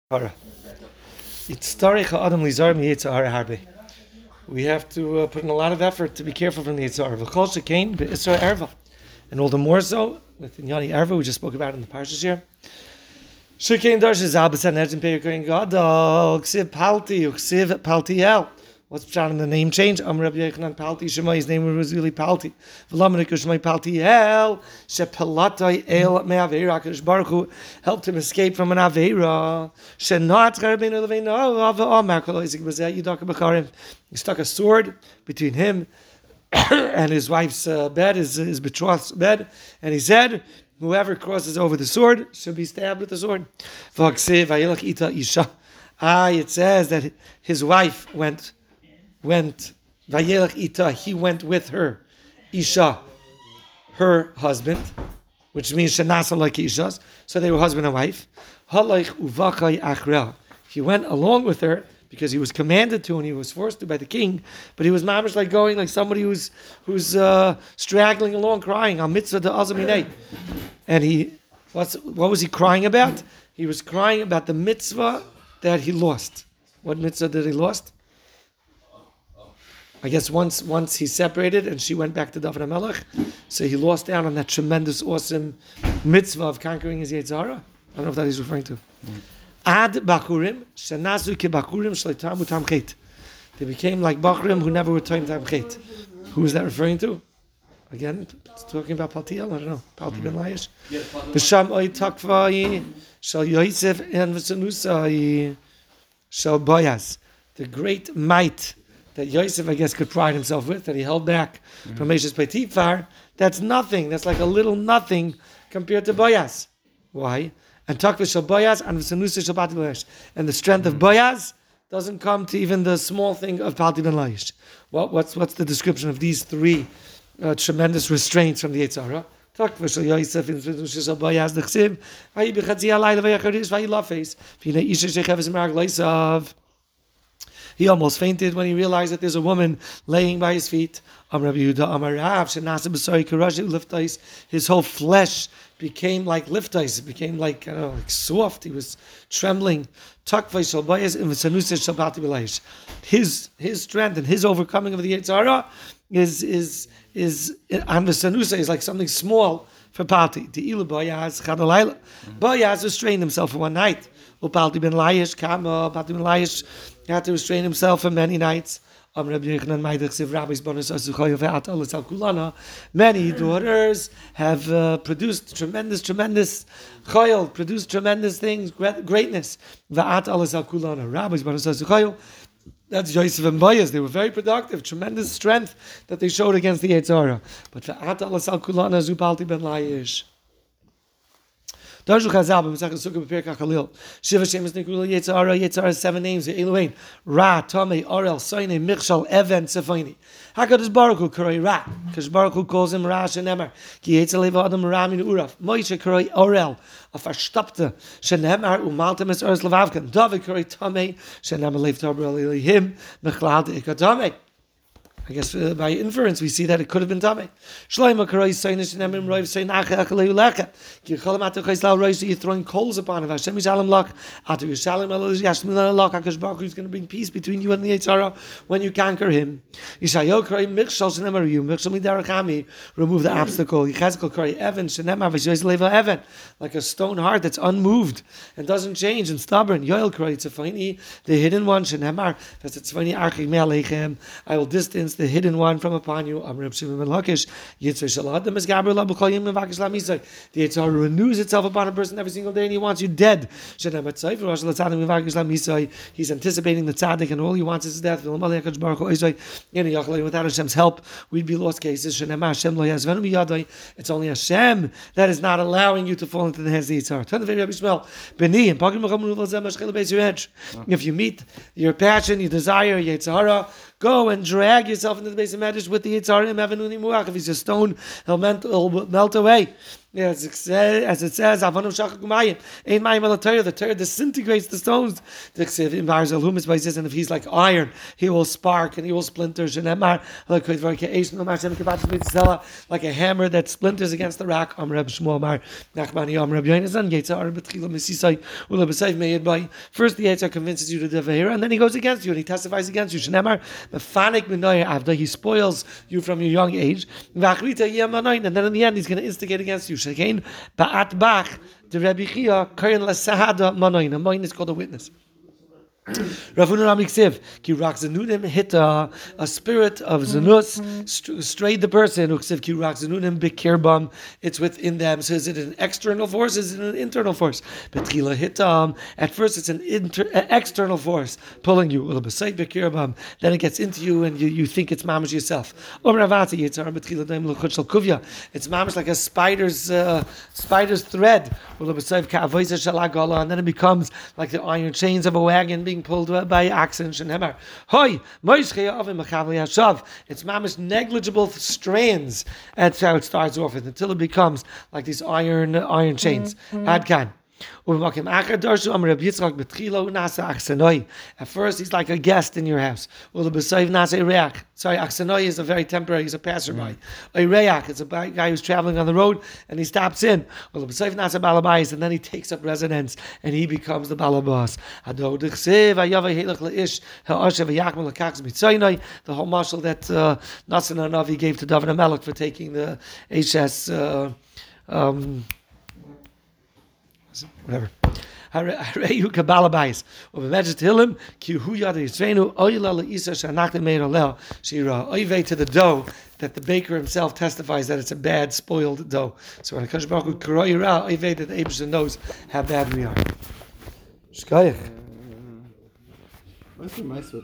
Hara. We have to put in a lot of effort to be careful from the Yitzhar. V'chol shekain be'isra erva. And all the more so with the Inyani erva we just spoke about in the parshas here. Shekain darsh is al b'san edgin pe'yakain gadol ksiv palti uksiv paltiel. What's pshat in the name change? Rabbi Yochanan Palti Shema. His name was really Palti. V'lamanik Shemai Paltiel shepelatay el me'aveira. Kadosh Baruch Hu helped him escape from an aveira. Shenat Rabbeinu Leveinu v'Amar Kol Isaac B'Zeh Yidaka B'Karim. He stuck a sword between him and his wife's bed, his betrothed's bed, and he said, "Whoever crosses over the sword should be stabbed with the sword." It says that his wife went Vayelach ita, he went with her, Isha, her husband, which means Shanasa like Ishas, so they were husband and wife. Halaych uvakai achra. He went along with her because he was commanded to and he was forced to by the king, but he was mamish like going like somebody who's straggling along crying, Al mitzvah de azaminei. And what was he crying about? He was crying about the mitzvah that he lost. What mitzvah did he lost? I guess once he separated and she went back to David HaMelech, so he lost out on that tremendous, awesome mitzvah of conquering his Yetzer Hara. I don't know if that he's referring to. Ad Bachurim, Shenasu ke Bachurim Shleitam Utam Chet. They became like Bachurim who never returned Tam Chet. Who is that referring to? Again, it's talking about Paltiel, I don't know. Palti ben Laish. B'sham Oy Takvai, Shal Yosef and V'sanusai, Shal Boyaz. The great might that Yosef, I guess, could pride himself with, that he held back from Meshach Potifar, that's nothing. That's like a little nothing compared to Boaz. Why? And Takva shel Boaz and V'sanusa shel Palti ben Laish. And the strength of Boaz doesn't come to even the small thing of Palti ben Laish. What's the description of these three tremendous restraints from the Yetzer Hara? Takva shel Yosef and V'sanusa shel Boaz d'chsiv Vayi b'chatzi halayla v'yacharish vayi lafes v'hinei isha shecheves merag leisav. He almost fainted when he realized that there's a woman laying by his feet. His whole flesh became like liftais. It became like soft. He was trembling. His strength and his overcoming of the Yetzer Hara is like something small for Palti. Boaz restrained himself for one night. Palti ben Laish had to restrain himself for many nights. Many daughters have produced tremendous chayil, produced tremendous things, greatness. That's Yosef and Boaz. They were very productive, tremendous strength that they showed against the Yetzer Hara. But Palti ben Laish. Darshu Chazal b'Mesachas Sukkah b'Perek HaChalil. Shiva Shemus Nikula Yetzer Hara. Yetzer Hara has 7 names. Eluain, Ra, Tamei, Orel, Soine, Michshal, Even, Tzefoini. HaKadosh Baruch Hu Karoi Ra. Kadosh Baruch Hu calls him Ra Shenemar. Ki Yetzer Leva Adam Ra Min Uraf. Moshe Karoi Orel. A verstopte Shenemar Umaltem Es Ors Levavkan. David Karoi Tamei. Shenemar Lev Taber Elihim. Mechlad Ikatamei. I guess by inference we see that it could have been Tamei. Shlomo karoi saynish nemim roiv sayin acha achaleu lecha. Ki cholam atu chaysal roiv, so you're throwing coals upon him. Hashem yishalom lach. Atu yishalom elu yashmin lach. HaKadosh Baruch Hu is going to bring peace between you and the Yetzer Hara when you conquer him. Yishayahu karoi michshal shenemar yu. Michshal midarachami. Remove the obstacle. Yechezkel karoi even shenemar v'shoyz leva even. Like a stone heart that's unmoved and doesn't change and stubborn. Yoel karoi tzefoini. The hidden one shenemar. That's tzefoni archik me'alechem. I will distance the hidden one from upon you. The Yetzer Hara renews itself upon a person every single day and he wants you dead. He's anticipating the tzaddik and all he wants is death. Without Hashem's help, we'd be lost cases. It's only Hashem that is not allowing you to fall into the hands of the Yetzer Hara. If you meet your passion, your desire, Yetzer Hara, go and drag yourself into the base of Medrash with the Yetzer Hara. If he's a stone, he'll melt away. Yeah, as it says, Avonu Shachak Umayim, Ein Mayim Al Torah, the Torah disintegrates the stones. The Ksiv in Bar Zalhumis by says, and if he's like iron, he will spark and he will splinter. Shenemar, like a hammer that splinters against the rock. Reb Shmuel Mar Nachmani Reb Yonasan Yitzhar Betchila Misisai Ula B'Sayv Meid by. First the Yitzhar convinces you to do Vahira, and then he goes against you and he testifies against you. Shenemar Mefanik Minoya Avda, he spoils you from your young age. And then in the end he's going to instigate against you. Again, Ba'at Bach, the Rebbe Chia, Karin La Sahada Manoin. A moin is called a witness. Ravuna Ramiksiv, Ki Rak Zanunim hit a spirit of Zanus, strayed the person, Uksiv Ki Rak Zanunim Bikirbam, it's within them. So is it an external force? Is it an internal force? Betchila hit at first it's an external force pulling you, Bikirbam, then it gets into you and you think it's mamash yourself. It's mamash like a spider's thread, and then it becomes like the iron chains of a wagon being pulled by oxen. Shenemar, Hoi, it's mamish negligible strands. That's how it starts off with until it becomes like these iron chains. Adkan. At first, he's like a guest in your house. Sorry, Aksanoi is a very temporary, he's a passerby. It's a guy who's traveling on the road and he stops in. And then he takes up residence and he becomes the balabas. The whole marshal that Nassan Navi gave to David HaMelech for taking the HS. Whatever. Hareyu Kabbalabais. Uvemejet Hillim Ki Hu Yad Yisvenu Oyla LeIsa Shanakle Meir Olel Shira Oyve to the dough that the baker himself testifies that it's a bad, spoiled dough. So when Hakadosh Baruch Hu Karoi Ra Oyve that the Eibush knows how bad we are. Shkayach. What's the mice with